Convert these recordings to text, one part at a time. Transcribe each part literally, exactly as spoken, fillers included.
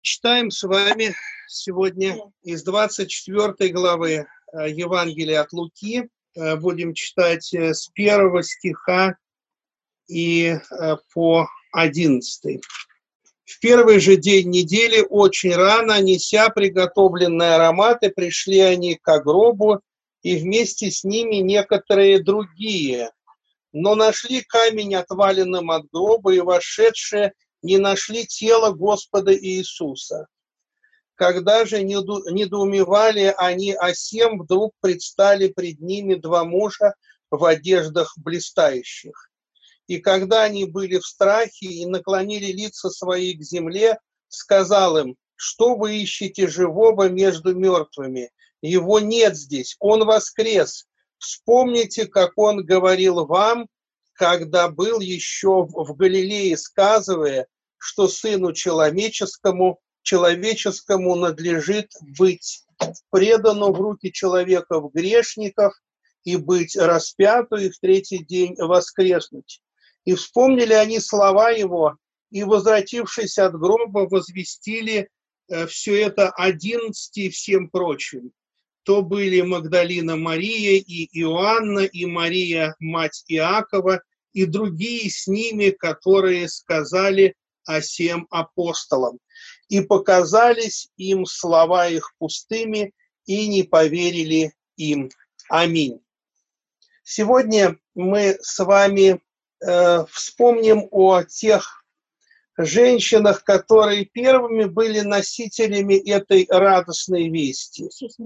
Читаем с вами сегодня из двадцать четвёртой главы Евангелия от Луки. Будем читать с первого стиха и по одиннадцатый. В первый же день недели, очень рано, неся приготовленные ароматы, пришли они к гробу, и вместе с ними некоторые другие. Но нашли камень отваленным от гроба, и вошедшие не нашли тело Господа Иисуса. Когда же недоумевали они о сем, вдруг предстали пред ними два мужа в одеждах блистающих. И когда они были в страхе и наклонили лица свои к земле, сказал им: что вы ищете живого между мертвыми? Его нет здесь, он воскрес. Вспомните, как он говорил вам, когда был еще в Галилее, сказывая, что Сыну Человеческому, человеческому надлежит быть предану в руки человеков грешников и быть распяту, и в третий день воскреснуть. И вспомнили они слова его, и, возвратившись от гроба, возвестили все это одиннадцати и всем прочим. То были Магдалина Мария и Иоанна, и Мария, мать Иакова, и другие с ними, которые сказали о сем апостолам. И показались им слова их пустыми, и не поверили им. Аминь. Сегодня мы с вами э, вспомним о тех женщинах, которые первыми были носителями этой радостной вести.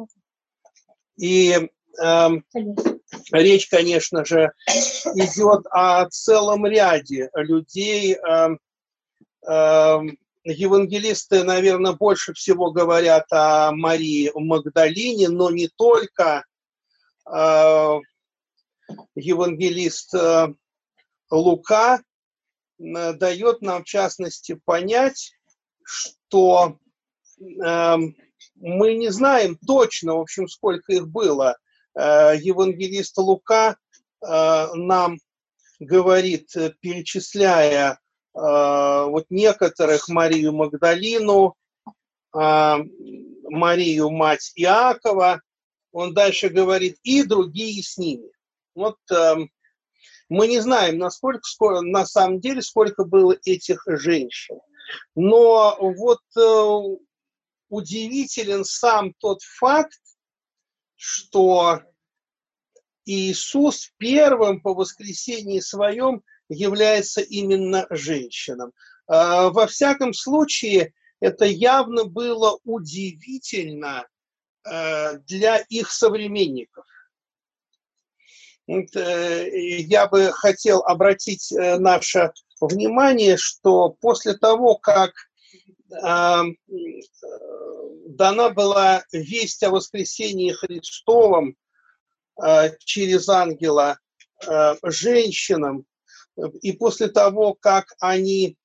И э, речь, конечно же, идет о целом ряде людей. Э, э, евангелисты, наверное, больше всего говорят о Марии Магдалине, но не только. Э, евангелист э, Лука э, дает нам, в частности, понять, что э, мы не знаем точно, в общем, сколько их было. Евангелист Лука нам говорит, перечисляя вот некоторых: Марию Магдалину, Марию, мать Иакова, он дальше говорит: и другие с ними. Вот мы не знаем, насколько, сколько, на самом деле, сколько было этих женщин. Но вот удивителен сам тот факт, что Иисус первым по воскресении своем является именно женщинам. Во всяком случае, это явно было удивительно для их современников. Я бы хотел обратить наше внимание, что после того, как дана была весть о воскресении Христовом через ангела женщинам, и после того, как они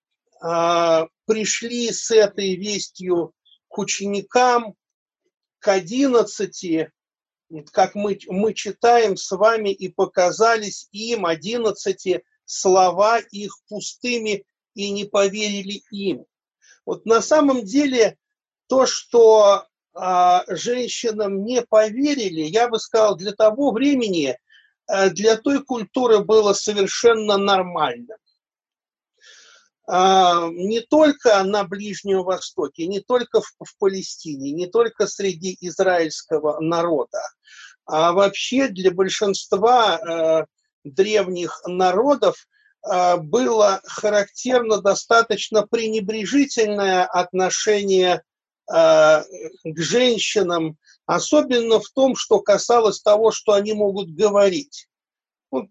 пришли с этой вестью к ученикам, к одиннадцати, как мы, мы читаем с вами, и показались им одиннадцати слова их пустыми, и не поверили им. Вот на самом деле то, что а, женщинам не поверили, я бы сказал, для того времени, а, для той культуры было совершенно нормально. А, не только на Ближнем Востоке, не только в, в Палестине, не только среди израильского народа, а вообще для большинства а, древних народов было характерно достаточно пренебрежительное отношение к женщинам, особенно в том, что касалось того, что они могут говорить. Вот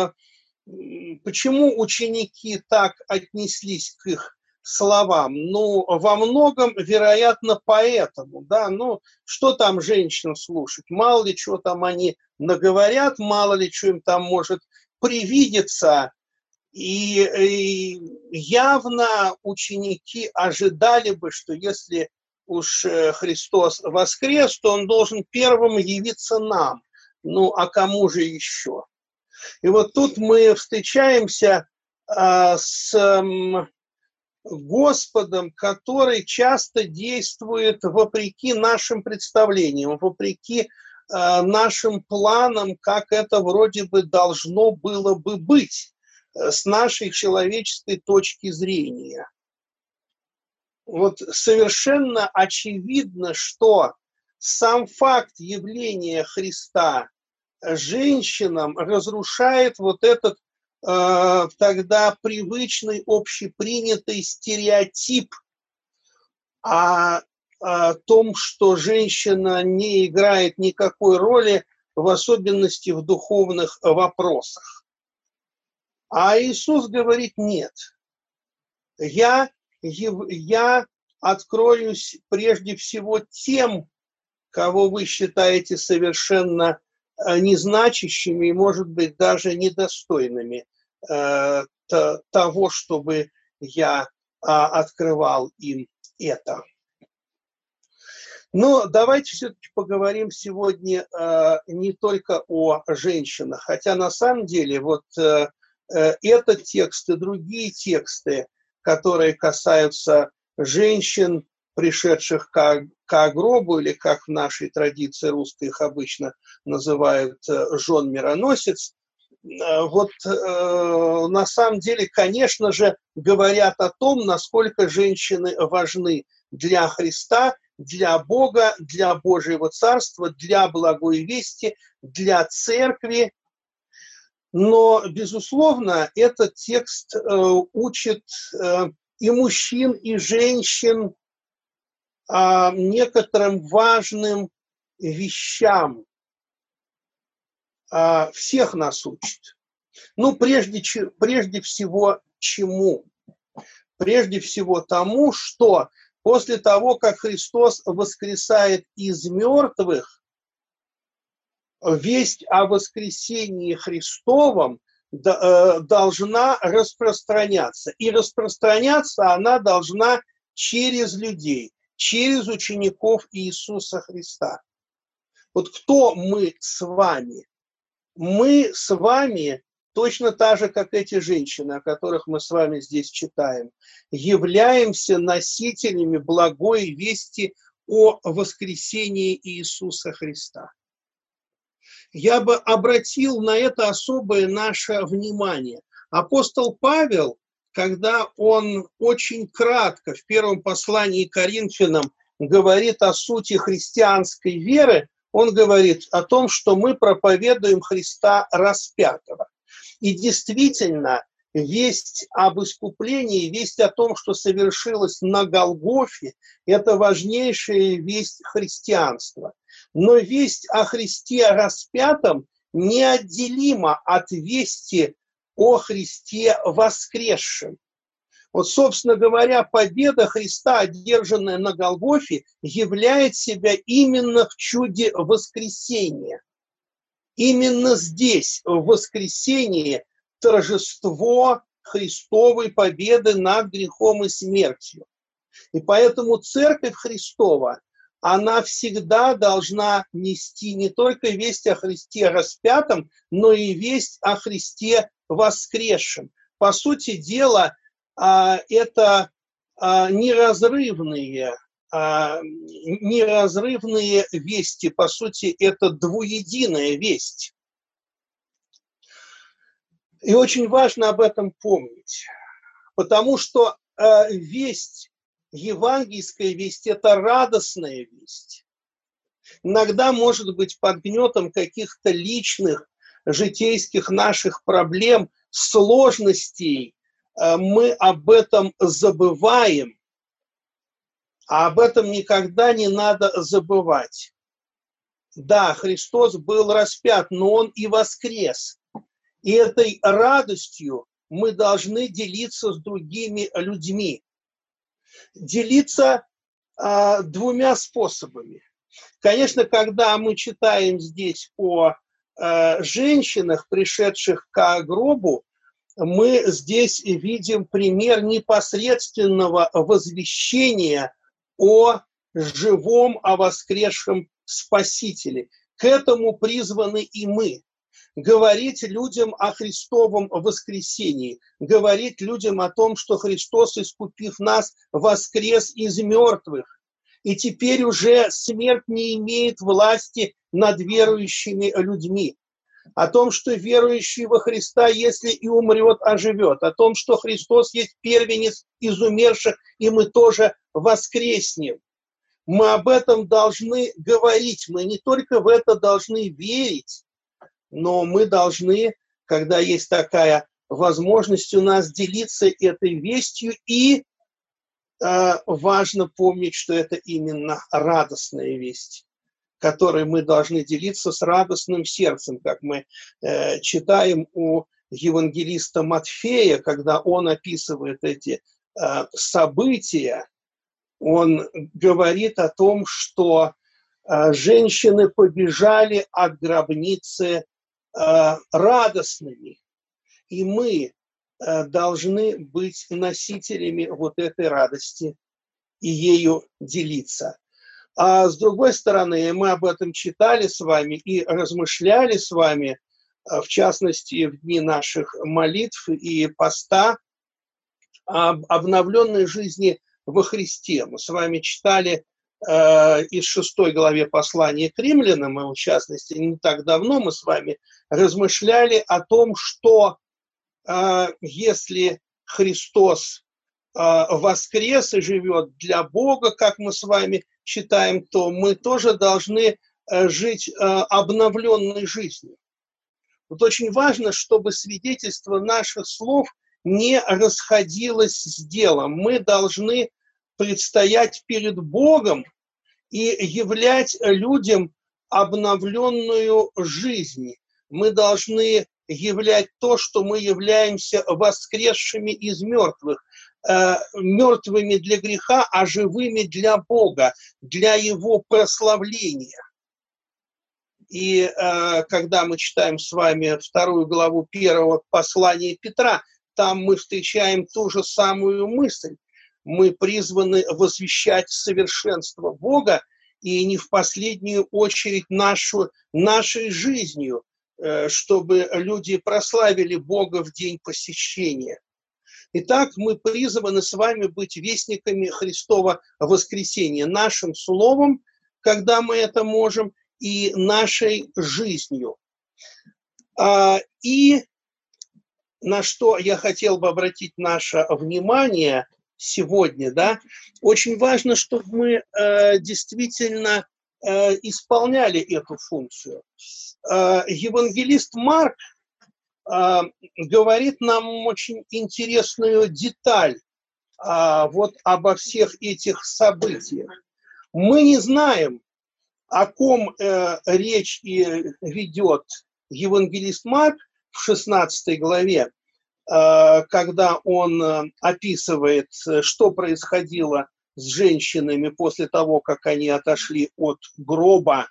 почему ученики так отнеслись к их словам? Ну, во многом, вероятно, поэтому, да, ну, что там женщин слушать? Мало ли, что там они наговорят, мало ли, что им там может привидеться. И, и явно ученики ожидали бы, что если уж Христос воскрес, то он должен первым явиться нам. Ну, а кому же еще? И вот тут мы встречаемся а, с, Господом, который часто действует вопреки нашим представлениям, вопреки э, нашим планам, как это вроде бы должно было бы быть э, с нашей человеческой точки зрения. Вот совершенно очевидно, что сам факт явления Христа женщинам разрушает вот этот э, тогда привычный, общепринятый стереотип о, о том, что женщина не играет никакой роли, в особенности в духовных вопросах. А Иисус говорит: нет, я, я откроюсь прежде всего тем, кого вы считаете совершенно незначащими и, может быть, даже недостойными э, того, чтобы я э, открывал им это. Но давайте все-таки поговорим сегодня э, не только о женщинах, хотя на самом деле вот э, э, этот текст и другие тексты, которые касаются женщин, пришедших к, к гробу, или как в нашей традиции русской их обычно называют жен-мироносец, вот э, на самом деле, конечно же, говорят о том, насколько женщины важны для Христа, для Бога, для Божьего Царства, для благой вести, для церкви. Но, безусловно, этот текст э, учит э, и мужчин, и женщин а, некоторым важным вещам. А, всех нас учит. Ну, прежде, прежде всего, чему? Прежде всего тому, что после того, как Христос воскресает из мертвых, весть о воскресении Христовом должна распространяться. И распространяться она должна через людей, через учеников Иисуса Христа. Вот кто мы с вами? Мы с вами, точно так же, как эти женщины, о которых мы с вами здесь читаем, являемся носителями благой вести о воскресении Иисуса Христа. Я бы обратил на это особое наше внимание. Апостол Павел, когда он очень кратко в первом послании к Коринфянам говорит о сути христианской веры, он говорит о том, что мы проповедуем Христа распятого. И действительно, весть об искуплении, весть о том, что совершилось на Голгофе, это важнейшая весть христианства. Но весть о Христе распятом неотделима от вести о Христе воскресшем. Вот, собственно говоря, победа Христа, одержанная на Голгофе, являет себя именно в чуде воскресения. Именно здесь, в воскресении, торжество Христовой победы над грехом и смертью. И поэтому Церковь Христова, она всегда должна нести не только весть о Христе распятом, но и весть о Христе воскресшем. По сути дела, это неразрывные, неразрывные вести, по сути, это двуединая весть. И очень важно об этом помнить, потому что весть, евангельская весть, это радостная весть. Иногда, может быть, под гнетом каких-то личных, житейских наших проблем, сложностей, мы об этом забываем, а об этом никогда не надо забывать. Да, Христос был распят, но Он и воскрес. И этой радостью мы должны делиться с другими людьми. Делиться а, двумя способами. Конечно, когда мы читаем здесь о а, женщинах, пришедших к гробу, мы здесь видим пример непосредственного возвещения о живом, о воскресшем Спасителе. К этому призваны и мы. говорить людям о Христовом воскресении, говорить людям о том, что Христос, искупив нас, воскрес из мертвых. И теперь уже смерть не имеет власти над верующими людьми. О том, что верующий во Христа, если и умрет, оживет. О том, что Христос есть первенец из умерших, и мы тоже воскреснем. Мы об этом должны говорить. Мы не только в это должны верить, но мы должны, когда есть такая возможность у нас, делиться этой вестью. И э, важно помнить, что это именно радостная весть, которой мы должны делиться с радостным сердцем, как мы э, читаем у евангелиста Матфея, когда он описывает эти э, события. Он говорит о том, что э, женщины побежали от гробницы э, радостными, и мы э, должны быть носителями вот этой радости и ею делиться. А с другой стороны, мы об этом читали с вами и размышляли с вами, в частности, в дни наших молитв и поста, об обновленной жизни во Христе. Мы с вами читали э, из шестой главе послания к римлянам, и в частности, не так давно мы с вами размышляли о том, что э, если Христос э, воскрес и живет для Бога, как мы с вами читаем, то мы тоже должны э, жить э, обновленной жизнью. Вот очень важно, чтобы свидетельство наших слов не расходилось с делом. Мы должны предстоять перед Богом и являть людям обновленную жизнь. Мы должны являть то, что мы являемся воскресшими из мертвых, э, мертвыми для греха, а живыми для Бога, для Его прославления. И э, когда мы читаем с вами вторую главу первого послания Петра, там мы встречаем ту же самую мысль. Мы призваны возвещать совершенство Бога, и не в последнюю очередь нашу, нашей жизнью, э, чтобы люди прославили Бога в день посещения. Итак, мы призваны с вами быть вестниками Христова воскресения, нашим словом, когда мы это можем, и нашей жизнью. А, и на что я хотел бы обратить наше внимание сегодня, да, очень важно, чтобы мы э, действительно э, исполняли эту функцию. Э, евангелист Марк э, говорит нам очень интересную деталь э, вот обо всех этих событиях. Мы не знаем, о ком э, речь и ведет евангелист Марк в шестнадцатой главе, э, когда он э, описывает, что происходило с женщинами после того, как они отошли от гроба.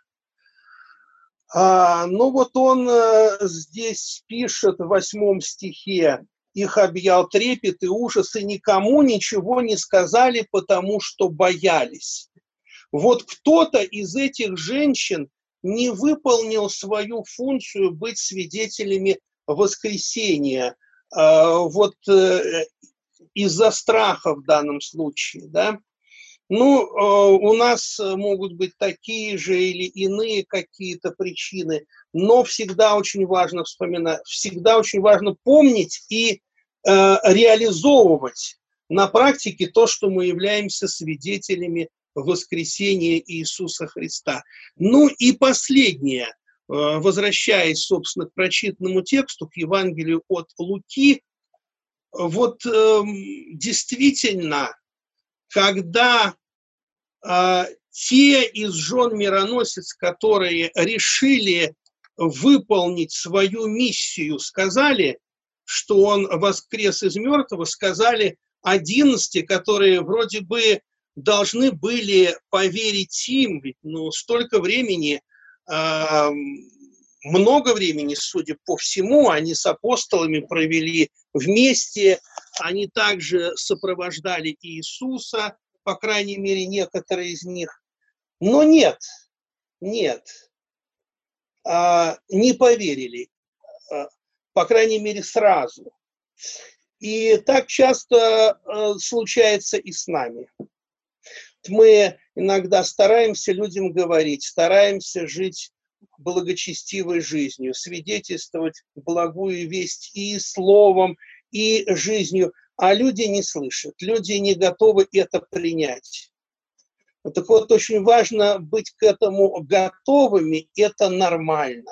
А, ну вот он э, здесь пишет в восьмом стихе: «Их объял трепет и ужас, и никому ничего не сказали, потому что боялись». Вот кто-то из этих женщин не выполнил свою функцию быть свидетелями воскресения, вот из-за страха в данном случае, да. Ну, у нас могут быть такие же или иные какие-то причины, но всегда очень важно вспоминать, всегда очень важно помнить и реализовывать на практике то, что мы являемся свидетелями воскресения Иисуса Христа. Ну и последнее, возвращаясь, собственно, к прочитанному тексту, к Евангелию от Луки, вот э, действительно, когда э, те из жен мироносец, которые решили выполнить свою миссию, сказали, что он воскрес из мертвого, сказали одиннадцати, которые вроде бы должны были поверить им, ведь ну, столько времени, э, много времени, судя по всему, они с апостолами провели вместе, они также сопровождали Иисуса, по крайней мере, некоторые из них. Но нет, нет, э, не поверили. по крайней мере, сразу. И так часто случается и с нами. Мы иногда стараемся людям говорить, стараемся жить благочестивой жизнью, свидетельствовать благую весть и словом, и жизнью, а люди не слышат, люди не готовы это принять. Так вот, очень важно быть к этому готовыми, это нормально.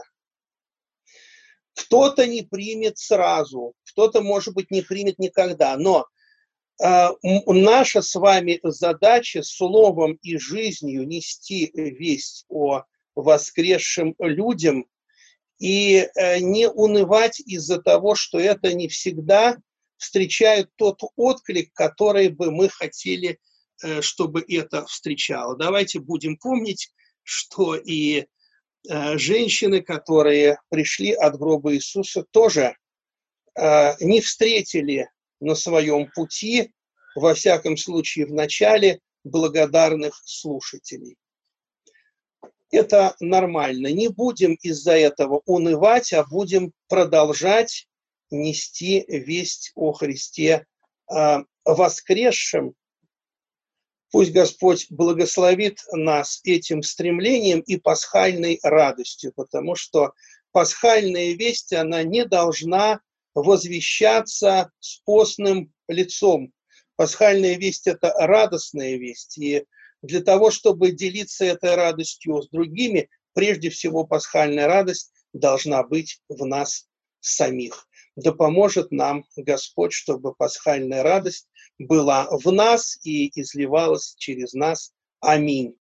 Кто-то не примет сразу, кто-то, может быть, не примет никогда, но э, наша с вами задача словом и жизнью нести весть о воскресшим людям и э, не унывать из-за того, что это не всегда встречает тот отклик, который бы мы хотели, э, чтобы это встречало. Давайте будем помнить, что и э, женщины, которые пришли от гроба Иисуса, тоже э, не встретили на своем пути, во всяком случае в начале, благодарных слушателей. Это нормально. Не будем из-за этого унывать, а будем продолжать нести весть о Христе э, воскресшем. Пусть Господь благословит нас этим стремлением и пасхальной радостью, потому что пасхальная весть, она не должна возвещаться с постным лицом. Пасхальная весть – это радостная весть, и для того, чтобы делиться этой радостью с другими, прежде всего пасхальная радость должна быть в нас самих. Да поможет нам Господь, чтобы пасхальная радость была в нас и изливалась через нас. Аминь.